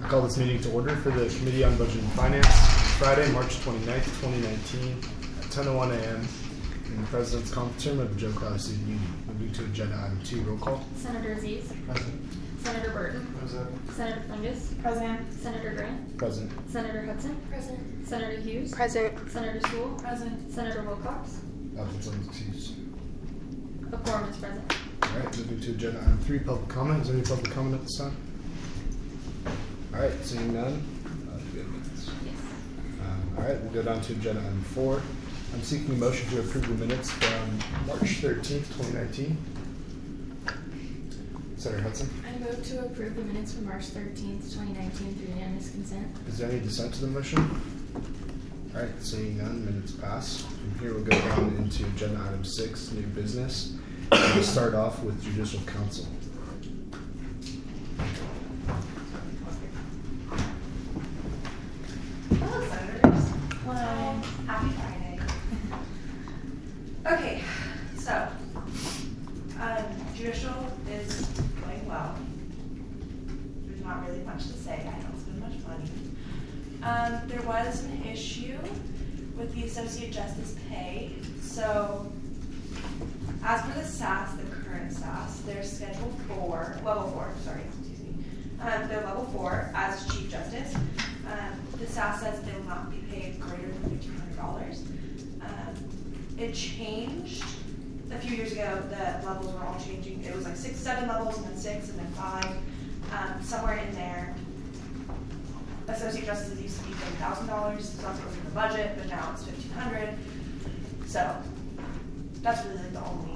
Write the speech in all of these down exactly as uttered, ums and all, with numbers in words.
Call this meeting to order for the Committee on Budget and Finance, Friday, March twenty-ninth, twenty nineteen, at ten oh one a m in the President's Conference Room of the Joe Crowley Student Union. Moving to agenda item two, roll call. Senator Aziz. Present. Senator Burton. Present. Senator Fungus. Present. Senator Grant. Present. Senator Hudson. Present. Senator Hughes. Present. Senator Sewell. Present. Senator Wilcox. Absent, some excused. A quorum is present. All right, moving to agenda item three, public comment. Is there any public comment at this time? All right, seeing none. Uh, do we have minutes? Yes. Um, all right, we'll go down to agenda item four. I'm seeking a motion to approve the minutes from March thirteenth, twenty nineteen. Senator Hudson. I move to approve the minutes from March thirteenth, twenty nineteen through unanimous consent. Is there any dissent to the motion? All right, seeing none, minutes pass. From here, we'll go down into agenda item six, new business. We'll start off with judicial council. Hello, Senators. Hello. Happy Friday. Okay, so um, judicial is going well. There's not really much to say. I don't spend much money. Um, there was an issue with the associate justice pay. So, as for the S A S, the current S A S, they're scheduled for level four. Sorry, excuse me. Um, they're level four as chief justice. Um, the S A S says they will not be paid greater than fifteen hundred dollars. Um, it changed a few years ago. The levels were all changing. It was like six, seven levels, and then six, and then five. Um, somewhere in there, associate justices used to be ten thousand dollars. So that's what was in the budget, but now it's fifteen hundred dollars. So that's really like the only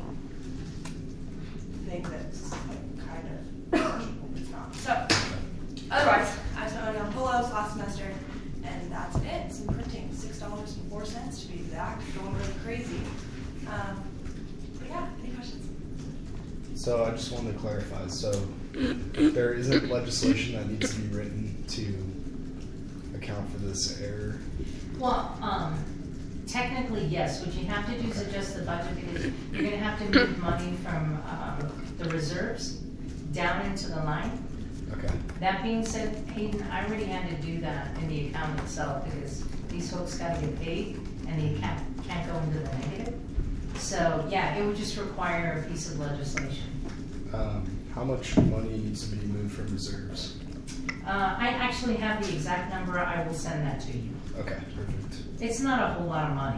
thing that's like kind of it's not. So otherwise, I spent money on polos last semester, and that's it. Some printing, six dollars and four cents to be exact. Going really crazy. Um, but yeah, any questions? So I just wanted to clarify. So there isn't legislation that needs to be written to account for this error. Well, um, technically, yes. What you have to do is adjust the budget because you're going to have to move money from um, the reserves down into the line. Okay. That being said, Hayden, I already had to do that in the account itself because these folks got to get paid and the account can't go into the negative. So, yeah, it would just require a piece of legislation. Um, how much money needs to be moved from reserves? Uh, I actually have the exact number. I will send that to you. Okay, perfect. It's not a whole lot of money.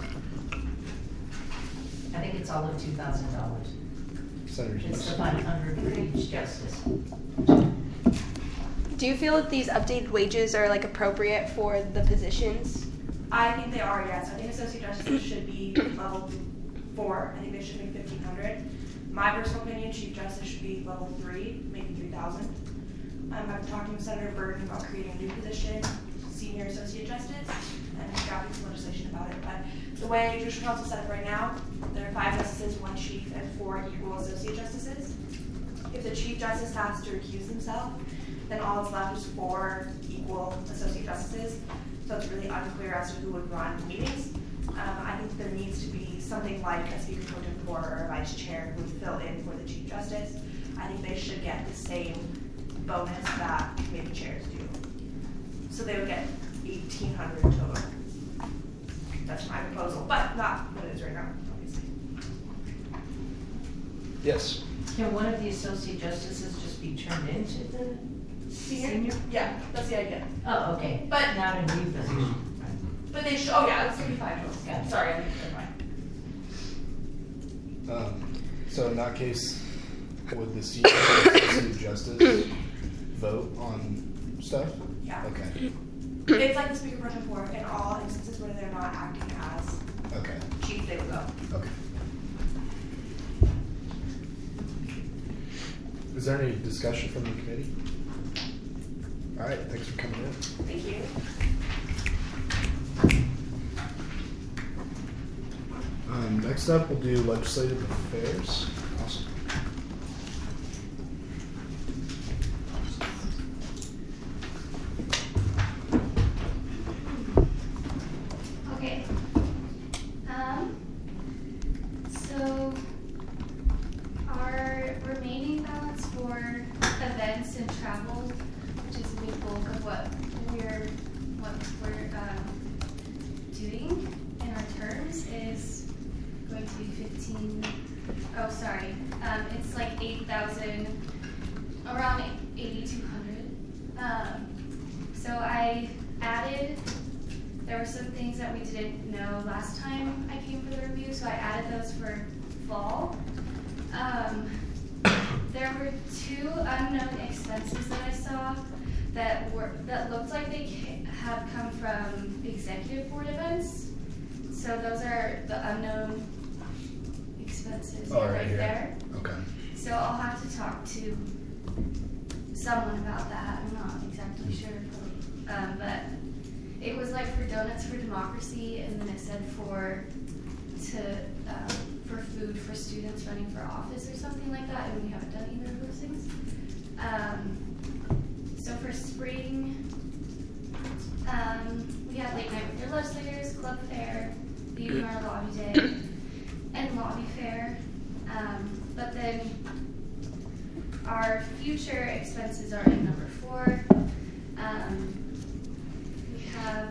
I think it's all of two thousand dollars. Senator Hughes. It's the five hundred for each justice. Do you feel that these updated wages are like appropriate for the positions? I think they are, yes. I think associate justices should be level four. I think they should make fifteen hundred. My personal opinion, chief justice should be level three, maybe three thousand. Um, I've been talking with Senator Burton about creating a new position, senior associate justice, and drafting some legislation about it. But the way Judicial Council is set up right now, there are five justices, one chief, and four equal associate justices. If the chief justice has to recuse himself, then all that's left is four equal associate justices. So it's really unclear as to who would run meetings. Um, I think there needs to be something like a speaker pro tempore or a vice chair who would fill in for the chief justice. I think they should get the same bonus that committee chairs do. So they would get eighteen hundred total. That's my proposal, but not what it is right now, obviously. Yes. Can one of the associate justices just be turned into the Senior? senior? Yeah, that's the idea. Oh, okay. But- Not a new position. But they should, oh yeah, that's thirty-five total. Yeah. Sorry, I didn't clarify. Um, so in that case, would the senior associate justice vote on stuff? Yeah. Okay. It's like the speaker pro tempore in all instances where they're not acting as Okay. chief, they would go. Okay. Is there any discussion from the committee? All right, thanks for coming in. Thank you. Um, next up, we'll do legislative affairs. Awesome. Okay. Um, so our remaining balance for events and travel which is a big bulk of what we're what we're um, doing in our terms, is going to be fifteen. Oh, sorry. Um, it's like eight thousand, around eighty-two hundred. Um, so I added. There were some things that we didn't know last time I came for the review, so I added those for fall. Um, there were two unknown expenses that I saw that were that looked like they ca- have come from executive board events. So those are the unknown expenses Oh, right right here. there. Okay. So I'll have to talk to someone about that. I'm not exactly sure, um, but it was like for Donuts for Democracy, and then it said for to um, for food for students running for office or something like that, and we haven't done either of those things. Um, so for spring, um, we had late night with your legislators, club fair, the U M R lobby day, and lobby fair. Um, but then our future expenses are in number four. Um, we have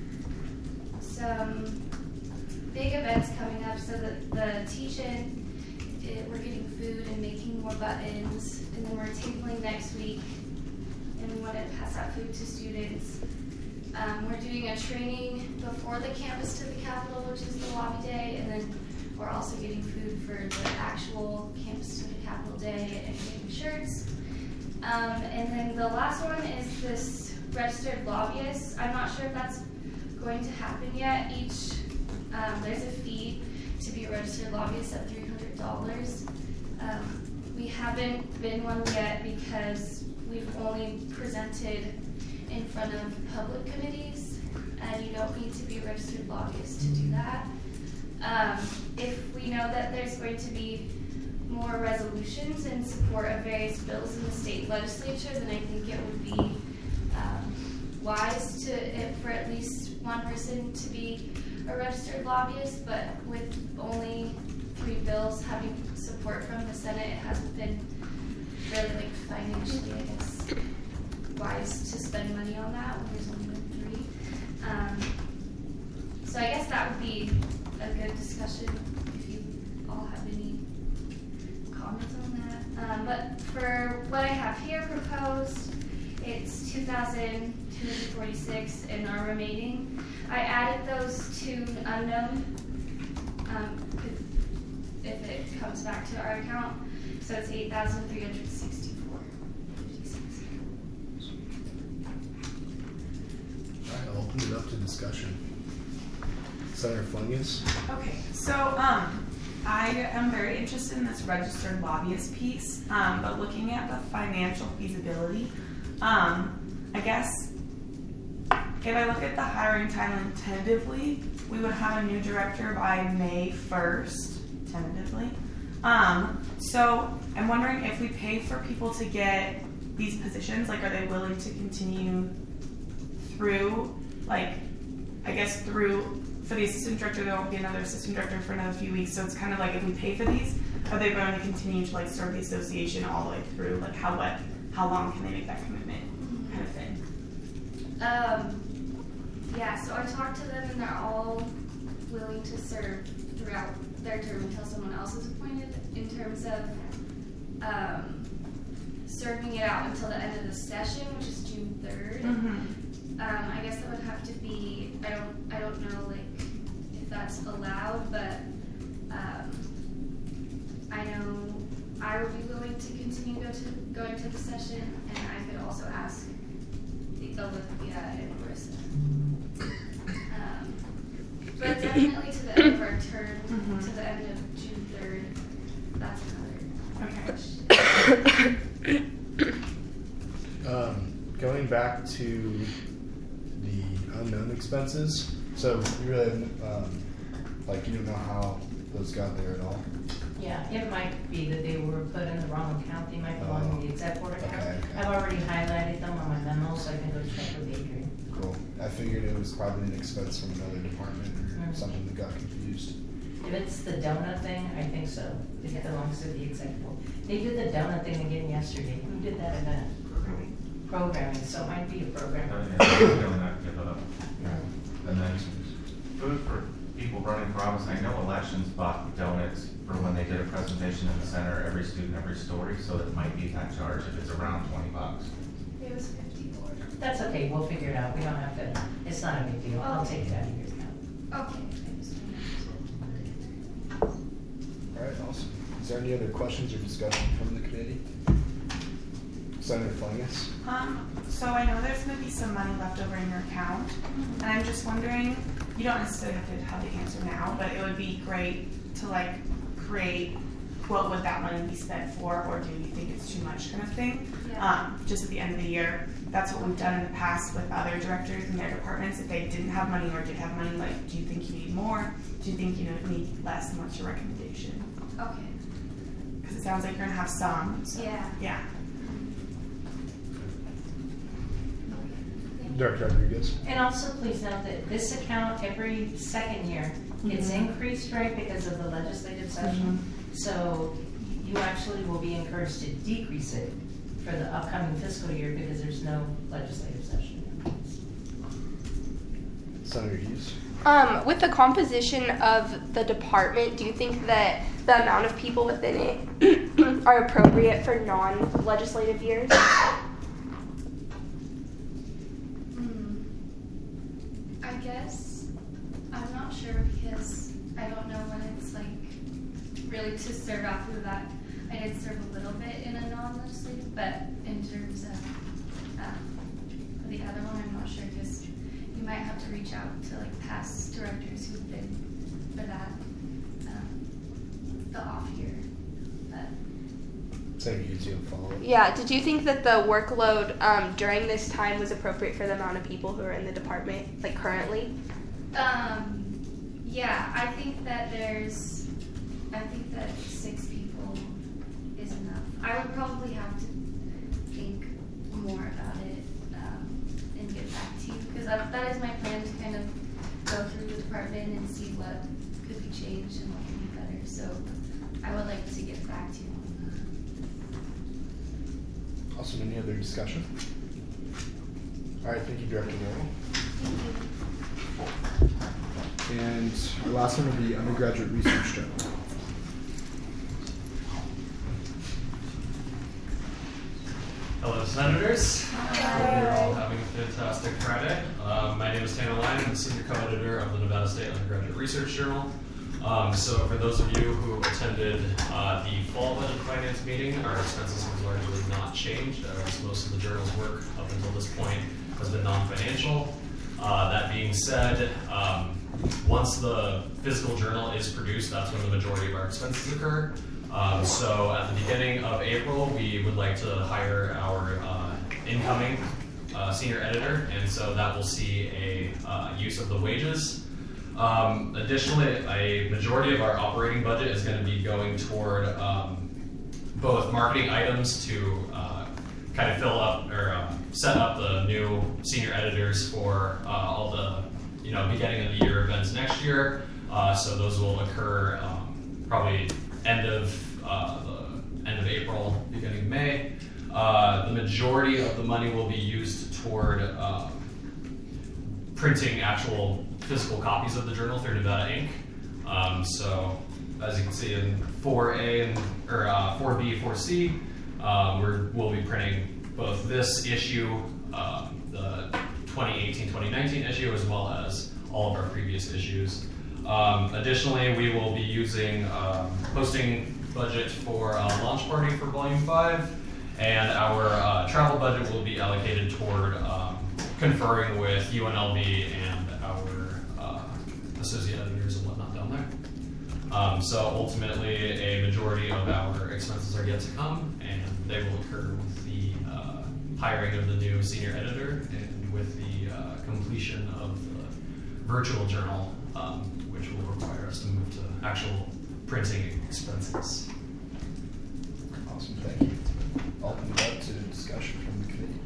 some big events coming up, so that the teach-in, it, we're getting food and making more buttons, and then we're tabling next week, and we want to pass out food to students. Um, we're doing a training before the campus to the Capitol, which is the lobby day, and then we're also getting food for the actual campus to the Capitol day and getting shirts. Um, and then the last one is this registered lobbyist. I'm not sure if that's going to happen yet. Each um, there's a fee to be a registered lobbyist at three hundred dollars. Um, we haven't been one yet because we've only presented in front of public committees, and you don't need to be a registered lobbyist to do that. Um, if we know that there's going to be more resolutions in support of various bills in the state legislature, then I think it would be um, wise to if for at least one person to be a registered lobbyist. But with only three bills having support from the Senate, it hasn't been really like financially, I guess, wise to spend money on that when there's only been three. Um, so I guess that would be a good discussion if you all have any comments on that. Um, but for what I have here proposed, it's two thousand two hundred forty-six in our remaining. I added those two unknown um, if it comes back to our account. So it's eight thousand three hundred sixty-four fifty-six. All right, I'll open it up to discussion. Senator Fungus. Okay, so um, I am very interested in this registered lobbyist piece, um, but looking at the financial feasibility, um, I guess if I look at the hiring timeline tentatively, we would have a new director by May first, tentatively. Um, so I'm wondering if we pay for people to get these positions, like are they willing to continue through, like, I guess through, for the assistant director, there won't be another assistant director for another few weeks, so it's kind of like if we pay for these, are they going to continue to like serve the association all the way through? Like how what, how long can they make that commitment kind of thing? Um, yeah, so I talked to them and they're all willing to serve throughout their term until someone else is appointed. In terms of um, serving it out until the end of the session, which is June third. Mm-hmm. Um, I guess that would have to be, I don't I don't know like if that's allowed, but um, I know I would be willing to continue go to going to the session, and I could also ask the Olivia and Marissa. Um, but definitely to the end of our term, Mm-hmm. to the end of June third, that's another Okay. question. Um, going back to the unknown expenses, so you really haven't, um, like you don't know how those got there at all? Yeah, it might be that they were put in the wrong account. They might belong Oh, in the exec board account. okay, okay. I've already highlighted them on my memo, so I can go check with Adrian. Cool. I figured it was probably an expense from another department or Mhm. something that got confused. If it's the donut thing, I think so. It belongs to the exec board. They did the donut thing again yesterday. Who did that event? programming, so it might be a program. Uh, yeah, we don't have to give it up. And then food for people running for office. I know elections bought donuts for when they did a presentation in the center, every student, every story, so it might be that charge if it's around twenty bucks. It was fifty-four. That's okay, we'll figure it out. We don't have to, it's not a big deal. I'll take it out of your account. Okay. I just wanted All right, awesome. Is there any other questions or discussion from the committee? Senator Flangus? Um, so I know there's going to be some money left over in your account, and I'm just wondering, you don't necessarily have to have the answer now, but it would be great to like create what would that money be spent for, or do you think it's too much kind of thing? Yeah. Um, just at the end of the year, that's what we've done in the past with other directors in their departments. If they didn't have money or did have money, like, do you think you need more? Do you think you know, need less, and what's your recommendation? Okay. Because it sounds like you're going to have some. So, Yeah. Yeah. Director Rodriguez? And also please note that this account every second year gets Mhm. increased, right, because of the legislative session. So you actually will be encouraged to decrease it for the upcoming fiscal year because there's no legislative session. Senator Hughes? Um, with the composition of the department, do you think that the amount of people within it are appropriate for non-legislative years? Hmm. I guess I'm not sure because I don't know when it's like really to serve after that. I did serve a little bit in a non-legislative, but in terms of um, the other one, I'm not sure because you might have to reach out to like past directors who've been for that um, the off year. But Senator Hughes, you have a follow-up? Yeah, did you think that the workload um, during this time was appropriate for the amount of people who are in the department, like currently? Um, yeah, I think that there's, I think that six people is enough. I would probably have to think more about it um, and get back to you because that, that is my plan to kind of go through the department and see what could be changed and what could be better. So I would like to get back to you on Also, any other discussion? All right, thank you, Director Morrow. that. Thank you. And our last one will be undergraduate research journal. Hello, Senators. Hope you're all having a fantastic Friday. Um, my name is Tanner Lyon. I'm the senior co-editor of the Nevada State Undergraduate Research Journal. Um, so for those of you who attended uh, the fall budget finance meeting, our expenses have largely not changed, as most of the journal's work up until this point has been non-financial. Uh, that being said, um, once the physical journal is produced, that's when the majority of our expenses occur. Um, so at the beginning of April, we would like to hire our uh, incoming uh, senior editor, and so that will see a uh, use of the wages. Um, additionally, a majority of our operating budget is going to be going toward um, both marketing items to uh, kind of fill up or uh, set up the new senior editors for uh, all the you know beginning of the year events next year. Uh, so those will occur um, probably end of uh, the end of April, beginning of May. Uh, the majority of the money will be used toward uh, printing actual physical copies of the journal through Nevada Ink. Um, so as you can see in four A and or uh, four B, four C, um, we're, we'll be printing both this issue, uh, the twenty eighteen twenty nineteen issue, as well as all of our previous issues. Um, additionally, we will be using um, posting budget for a launch party for Volume five, and our uh, travel budget will be allocated toward um, conferring with U N L V and our uh, associate editors and whatnot down there. Um, so ultimately, a majority of our expenses are yet to come, and they will occur with the uh, hiring of the new senior editor and with the uh, completion of the virtual journal, um, which will require us to move to actual printing expenses. Awesome, thank you. I'll open it up to discussion from the committee.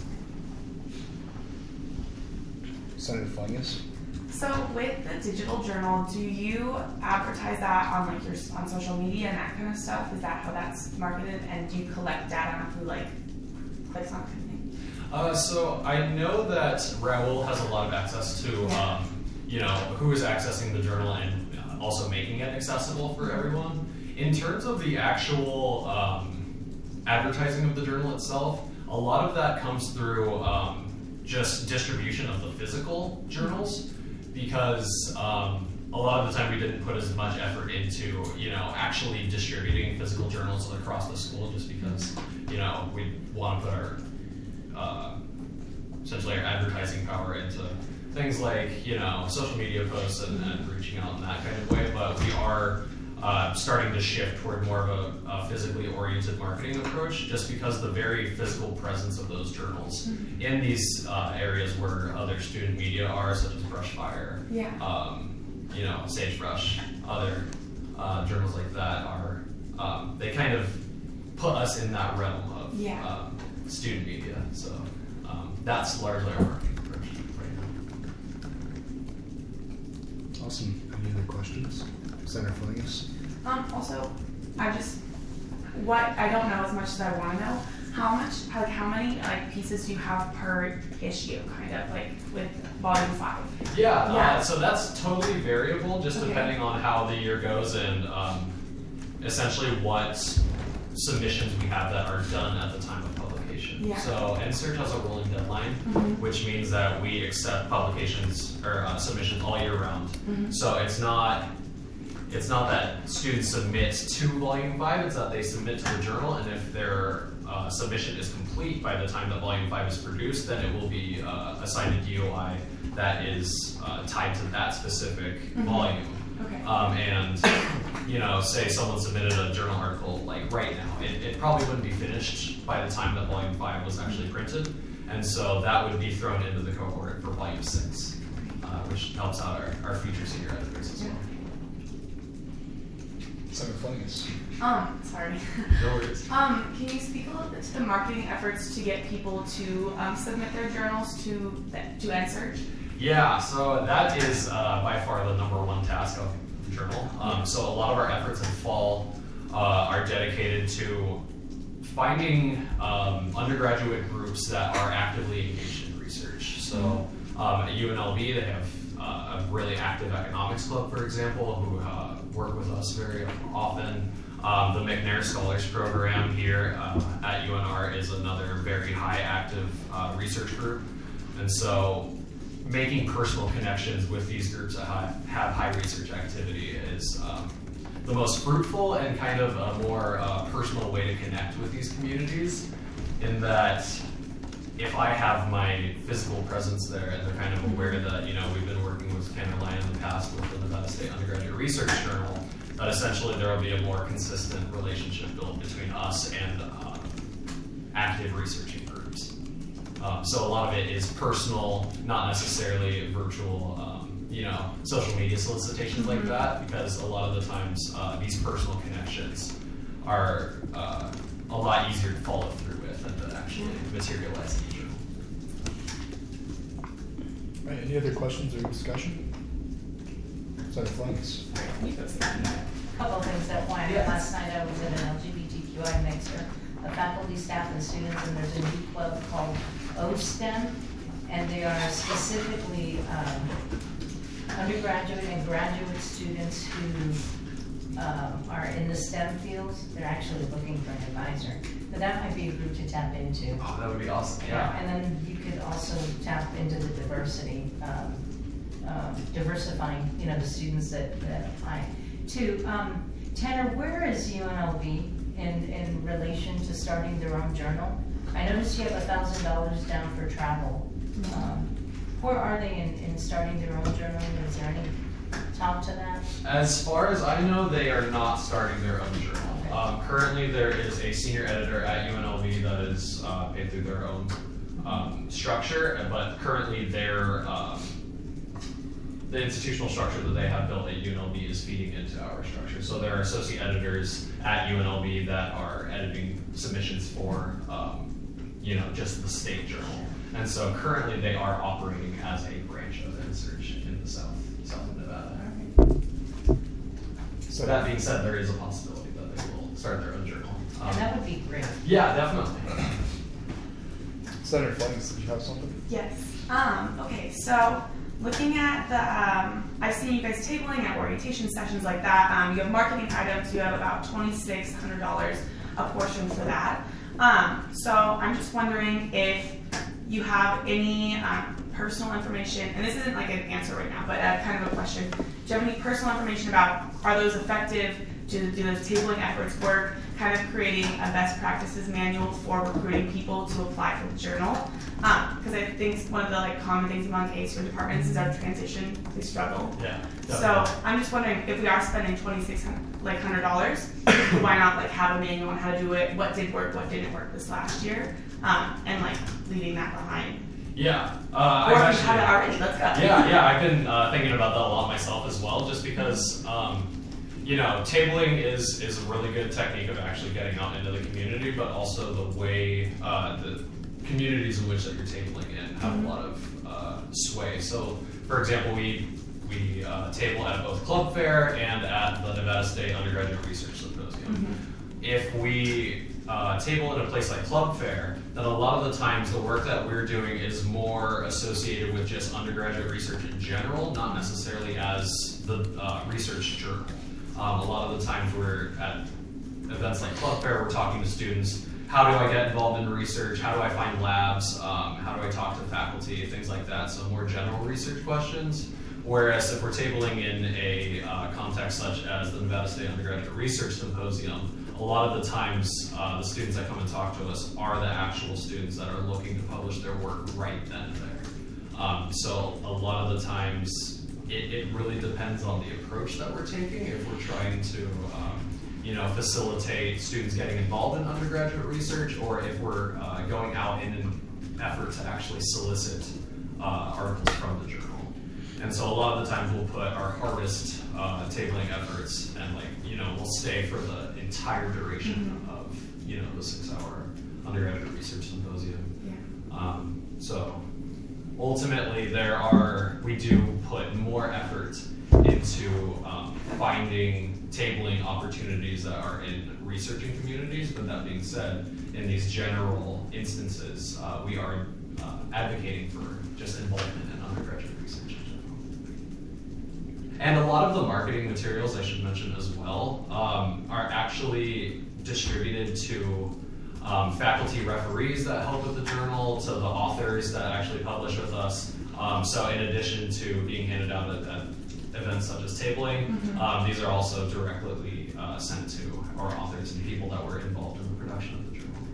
Senator Flangus? So with the digital journal, do you advertise that on like your on social media and that kind of stuff? Is that how that's marketed? And do you collect data through like like some kind of thing? Uh, so I know that Raul has a lot of access to, um, you know, who is accessing the journal and also making it accessible for everyone. In terms of the actual um, advertising of the journal itself, a lot of that comes through um, just distribution of the physical journals, because um, a lot of the time we didn't put as much effort into, you know, actually distributing physical journals across the school, just because, you know, we want to put our uh, essentially our advertising power into things like, you know, social media posts and, and reaching out in that kind of way. But we are uh, starting to shift toward more of a, a physically oriented marketing approach, just because the very physical presence of those journals mm-hmm. in these uh, areas where other student media are, such as Brushfire, yeah. um, you know, Sagebrush, other uh, journals like that are, um, they kind of put us in that realm of yeah. um, student media. So um, that's largely our marketing approach right now. Awesome. Any other questions? Senator Flingus? Um, also, I just, what, I don't know as much as I want to know, how much, like, how many, like, pieces do you have per issue, kind of, like, with volume five? Yeah, yeah. Uh, so that's totally variable, just okay. depending on how the year goes and um, essentially what submissions we have that are done at the time of publication. Yeah. So N SEARCH has a rolling deadline, mm-hmm. which means that we accept publications or uh, submissions all year round. Mm-hmm. So it's not it's not that students submit to volume five, it's that they submit to the journal, and if their uh, submission is complete by the time that volume five is produced, then it will be uh, assigned a D O I that is uh, tied to that specific mm-hmm. volume. Okay. Um, and, you know, say someone submitted a journal article like right now, it, it probably wouldn't be finished by the time that volume five was actually printed. And so that would be thrown into the cohort for volume six, uh, which helps out our, our future senior editors as well. Senator Flingus. Um, sorry. No worries. um, can you speak a little bit to the marketing efforts to get people to um, submit their journals to to N SEARCH? Yeah, so that is uh, by far the number one task of the journal. Um, so a lot of our efforts in fall uh, are dedicated to finding um, undergraduate groups that are actively engaged in research. So um, at U N L V, they have uh, a really active economics club, for example, who uh, work with us very often. Um, the McNair Scholars Program here uh, at U N R is another very high active uh, research group. And so making personal connections with these groups that have, have high research activity is um, the most fruitful and kind of a more uh, personal way to connect with these communities, in that if I have my physical presence there and they're kind of aware that, you know, we've been working with Tanner Lyon in the past with the Nevada State Undergraduate Research Journal, that essentially there will be a more consistent relationship built between us and um, active researching groups. Um, so a lot of it is personal, not necessarily virtual, um, you know, social media solicitations like that, because a lot of the times uh, these personal connections are uh, a lot easier to follow through with and to actually materialize in the journal. All right, any other questions or discussion? Senator Flingus. A couple of things that why Yes. last night I was at an L G B T Q I mixer, the faculty, staff, and students, and there's a new club called O STEM, and they are specifically um, undergraduate and graduate students who um, are in the STEM fields. They're actually looking for an advisor. But that might be a group to tap into. Oh, that would be awesome. Yeah. And then you could also tap into the diversity, um, uh, diversifying, you know, the students that, that apply. Two, um, Tanner, where is U N L V in, in relation to starting their own journal? I noticed you have a thousand dollars down for travel. Um, where are they in, in starting their own journal? Is there any talk to that? As far as I know, they are not starting their own journal. Okay. Um, currently, there is a senior editor at U N L V that is uh, paid through their own um, structure, but currently their um, the institutional structure that they have built at U N L V is feeding into our structure. So there are associate editors at U N L V that are editing submissions for, um, you know, just the state journal. And so currently they are operating as a branch of N SEARCH in the south, south of Nevada. So that being said, there is a possibility that they will start their own journal. Um, And that would be great. yeah, definitely. Senator Flemings, did you have something? Yes. Um, okay, so looking at the, um, I've seen you guys tabling at orientation sessions like that. Um, you have marketing items. You have about twenty-six hundred dollars a portion for that. Um, so I'm just wondering if you have any um, personal information, and this isn't like an answer right now, but uh, kind of a question. Do you have any personal information about, are those effective? Do, do those tabling efforts work? Kind of creating a best practices manual for recruiting people to apply for the journal. Because um, I think one of the like common things among A S U departments is our transition. They struggle. Yeah. So I'm just wondering if we are spending twenty-six hundred like hundred dollars, why not like have a manual on how to do it? What did work? What didn't work this last year? Um, and like leaving that behind. Yeah. Uh, or I've if you have it actually, already, let's go. Yeah, yeah. I've been uh, thinking about that a lot myself as well, just because. Um, You know, tabling is, is a really good technique of actually getting out into the community, but also the way uh, the communities in which that you're tabling in have a lot of uh, sway. So, for example, we we uh, table at both Club Fair and at the Nevada State Undergraduate Research Symposium. Mm-hmm. If we uh, table in a place like Club Fair, then a lot of the times the work that we're doing is more associated with just undergraduate research in general, not necessarily as the uh, research journal. Um, a lot of the times we're at events like Club Fair, we're talking to students, how do I get involved in research, how do I find labs, um, how do I talk to faculty, things like that, so more general research questions. Whereas if we're tabling in a uh, context such as the Nevada State Undergraduate Research Symposium, a lot of the times uh, the students that come and talk to us are the actual students that are looking to publish their work right then and there. Um, so a lot of the times, It, it really depends on the approach that we're taking. If we're trying to, um, you know, facilitate students getting involved in undergraduate research, or if we're uh, going out in an effort to actually solicit uh, articles from the journal. And so a lot of the times we'll put our hardest uh, tabling efforts, and like, you know, we'll stay for the entire duration mm-hmm. of, you know, the six-hour undergraduate research symposium. Yeah. Um, so. Ultimately, there are, we do put more effort into um, finding tabling opportunities that are in researching communities, but that being said, in these general instances, uh, we are uh, advocating for just involvement in undergraduate research in general. And a lot of the marketing materials, I should mention as well, um, are actually distributed to Um, faculty referees that help with the journal, to the authors that actually publish with us. Um, so in addition to being handed out at, at events such as tabling, mm-hmm. um, these are also directly uh, sent to our authors and people that were involved in the production of the journal.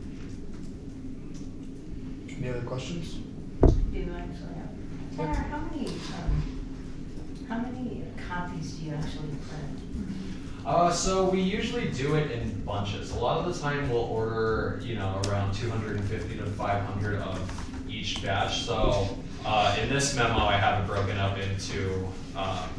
Any other questions? Do you actually have? Tanner, how many, um, how many copies do you actually print? Uh, so we usually do it in bunches. A lot of the time we'll order, you know, around two hundred fifty to five hundred of each batch. So uh, in this memo, I have it broken up into, um,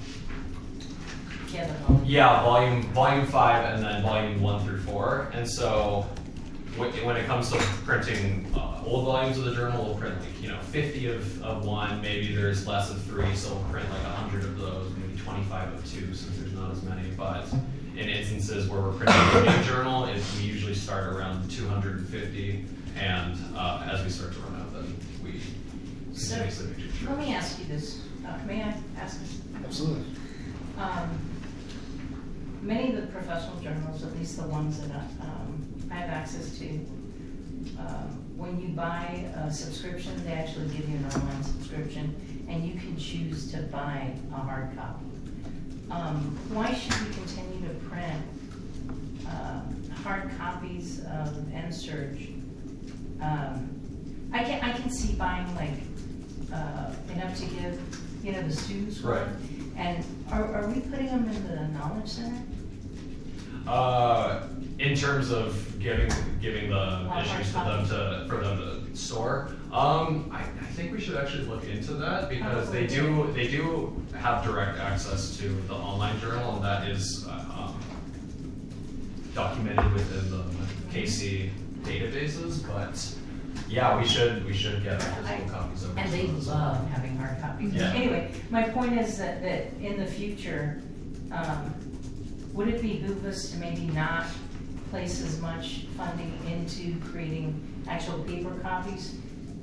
yeah, volume volume five and then volume one through four. And so when it comes to printing uh, old volumes of the journal, we'll print like, you know, fifty of, of one. Maybe there's less of three, so we'll print like one hundred of those, maybe twenty-five of two, since there's not as many. But in instances where we're printing a new journal, it, we usually start around two hundred fifty, and uh, as we start to run out, then we continuously make changes. Let me ask you this. Uh, may I ask this? Absolutely. Um, many of the professional journals, at least the ones that I, um, I have access to, um, when you buy a subscription, they actually give you an online subscription, and you can choose to buy a hard copy. Um, why should we continue to print uh, hard copies of N Surge? Um, I can I can see buying like uh, enough to give, you know, the students one. Right. And are, are we putting them in the Knowledge Center? Uh, in terms of giving giving the Well, issues for them to for them to store, um, I, I think we should actually look into that, because they do they do have direct access to the online journal, and that is uh, um, documented within the K C databases. But yeah, we should we should get physical copies of it. And they love having hard copies. Yeah. Anyway, my point is that, that in the future, um, would it behoove us to maybe not place as much funding into creating actual paper copies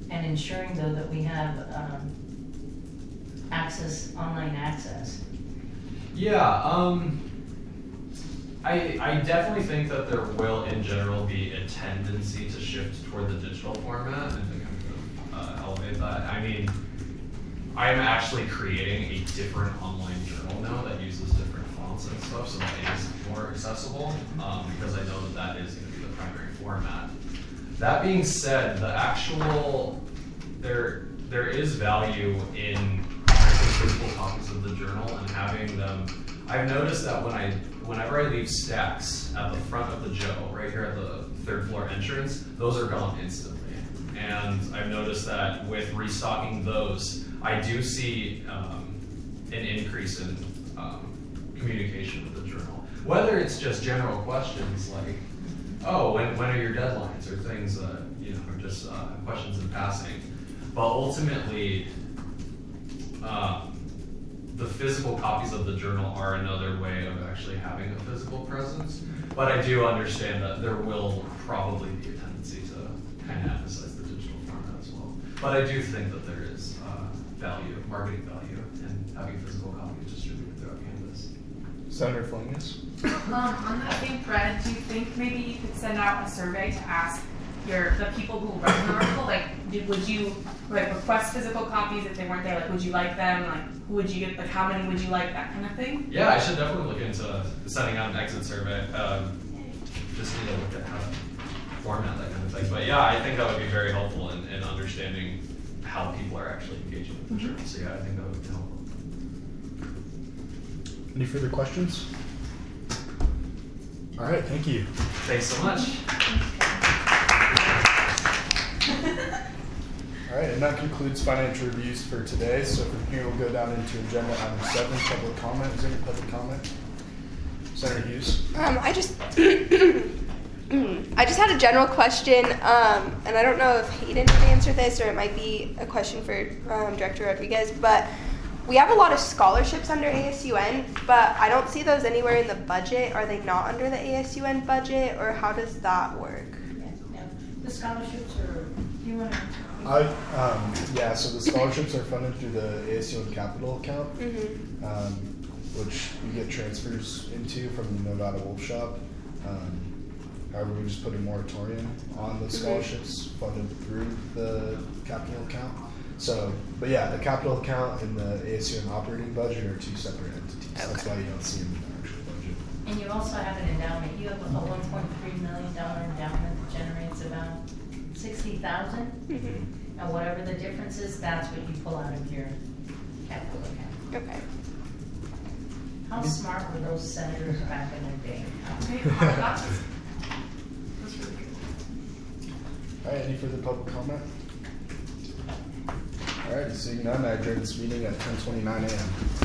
and ensuring though that we have um, access, online access. Yeah, um, I, I definitely think that there will, in general, be a tendency to shift toward the digital format and to kind of uh, elevate that. I mean, I'm actually creating a different online journal now that uses different fonts and stuff, so that is more accessible, um, because I know that that is going to be the primary format. That being said, the actual, there there is value in physical copies of the journal and having them. I've noticed that when I, whenever I leave stacks at the front of the Joe, right here at the third floor entrance, those are gone instantly. And I've noticed that with restocking those, I do see um, an increase in um, communication with the journal. Whether it's just general questions like, oh, when, when are your deadlines, or things that, you know, are just uh, questions in passing. But ultimately, um, the physical copies of the journal are another way of actually having a physical presence. But I do understand that there will probably be a tendency to kind of emphasize the digital format as well. But I do think that there is uh, value, marketing value, in having physical copies distributed throughout Canvas. Senator Flingus? Um, on that same thread, do you think maybe you could send out a survey to ask your the people who write an article, like, did, would you like request physical copies if they weren't there? Like, would you like them? Like, who would you get? Like, how many would you like? That kind of thing. Yeah, I should definitely look into sending out an exit survey. Um, just need to look at how to format that kind of thing. But yeah, I think that would be very helpful in, in understanding how people are actually engaging with the journal. So yeah, I think that would be helpful. Any further questions? All right, thank you. Thanks so much. All right, and that concludes financial reviews for today. So from here, we'll go down into agenda item seven, public comment. Is there any public comment? Senator Hughes. Um, I just, I just had a general question, um, and I don't know if Hayden can answer this, or it might be a question for um, Director Rodriguez. But we have a lot of scholarships under A S U N, but I don't see those anywhere in the budget. Are they not under the A S U N budget, or how does that work? Yeah, yeah. The scholarships are, do you want to? I, um, yeah, so the scholarships are funded through the A S U N capital account, Mm-hmm. um, which we get transfers into from the Nevada Wolf Shop. Um, however, we just put a moratorium on the scholarships funded through the capital account. So, but yeah, the capital account and the A S U N operating budget are two separate entities. Okay. That's why you don't see them in the actual budget. And you also have an endowment. You have a one point three million dollar endowment that generates about sixty thousand. Mm-hmm. And whatever the difference is, that's what you pull out of your capital account. Okay. How smart were those senators back in the day? That's really good. All right, any further public comment? All right, seeing none, I adjourn this meeting at ten twenty-nine a.m.